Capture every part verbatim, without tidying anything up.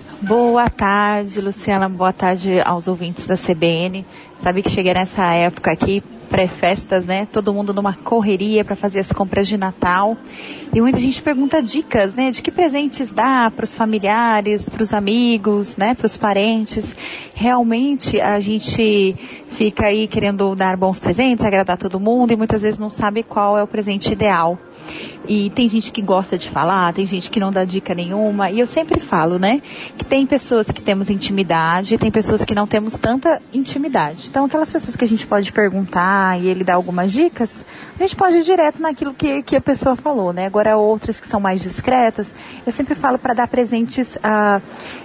Boa tarde, Luciana. Boa tarde aos ouvintes da C B N. Sabe que cheguei nessa época aqui, pré-festas, né? Todo mundo numa correria para fazer as compras de Natal. E muita gente pergunta dicas, né? De que presentes dá para os familiares, para os amigos, né? Para os parentes. Realmente a gente fica aí querendo dar bons presentes, agradar todo mundo e muitas vezes não sabe qual é o presente ideal. E tem gente que gosta de falar, tem gente que não dá dica nenhuma, e eu sempre falo, né, que tem pessoas que temos intimidade, tem pessoas que não temos tanta intimidade. Então, aquelas pessoas que a gente pode perguntar e ele dá algumas dicas, a gente pode ir direto naquilo que, que a pessoa falou, né. Agora, outras que são mais discretas, eu sempre falo para dar presentes ah,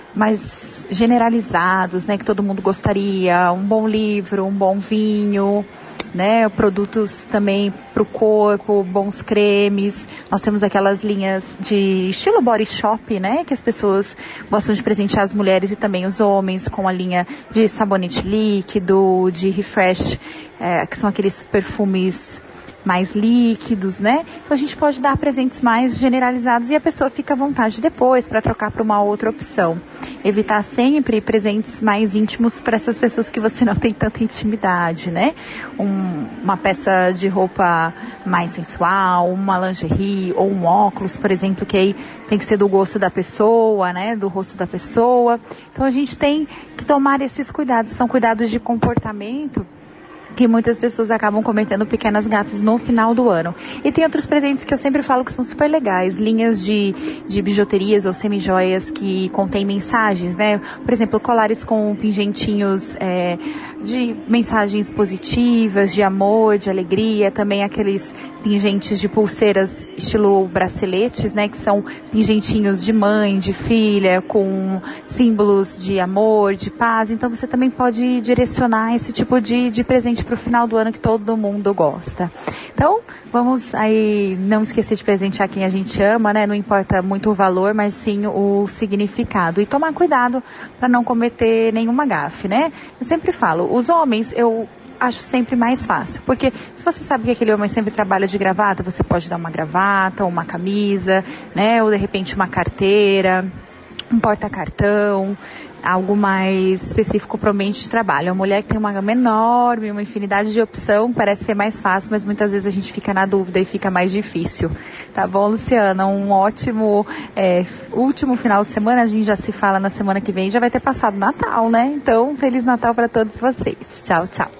mais generalizados, né, que todo mundo gostaria, um bom livro, um bom vinho, né, produtos também para o corpo, bons cremes. Nós temos aquelas linhas de estilo body shop, né, que as pessoas gostam de presentear as mulheres e também os homens, com a linha de sabonete líquido, de refresh, é, que são aqueles perfumes mais líquidos, né? Então a gente pode dar presentes mais generalizados e a pessoa fica à vontade depois para trocar para uma outra opção. Evitar sempre presentes mais íntimos para essas pessoas que você não tem tanta intimidade, né? Um, uma peça de roupa mais sensual, uma lingerie ou um óculos, por exemplo, que aí tem que ser do gosto da pessoa, né? Do rosto da pessoa. Então a gente tem que tomar esses cuidados. São cuidados de comportamento que muitas pessoas acabam cometendo pequenas gafes no final do ano. E tem outros presentes que eu sempre falo que são super legais, linhas de, de bijuterias ou semijoias que contêm mensagens, né? Por exemplo, colares com pingentinhos é, de mensagens positivas, de amor, de alegria, também aqueles pingentes de pulseiras estilo braceletes, né? Que são pingentinhos de mãe, de filha, com símbolos de amor, de paz. Então você também pode direcionar esse tipo de, de presente para o final do ano que todo mundo gosta. Então, vamos aí não esquecer de presentear quem a gente ama, né? Não importa muito o valor, mas sim o significado. E tomar cuidado para não cometer nenhuma gafe, né? Eu sempre falo, os homens, eu acho sempre mais fácil, porque se você sabe que aquele homem sempre trabalha de gravata, você pode dar uma gravata, ou uma camisa, né? Ou de repente uma carteira, um porta-cartão, algo mais específico para o ambiente de trabalho. A mulher que tem uma gama enorme, uma infinidade de opção, parece ser mais fácil, mas muitas vezes a gente fica na dúvida e fica mais difícil. Tá bom, Luciana? Um ótimo é, último final de semana. A gente já se fala na semana que vem, já vai ter passado Natal, né? Então, Feliz Natal para todos vocês. Tchau, tchau.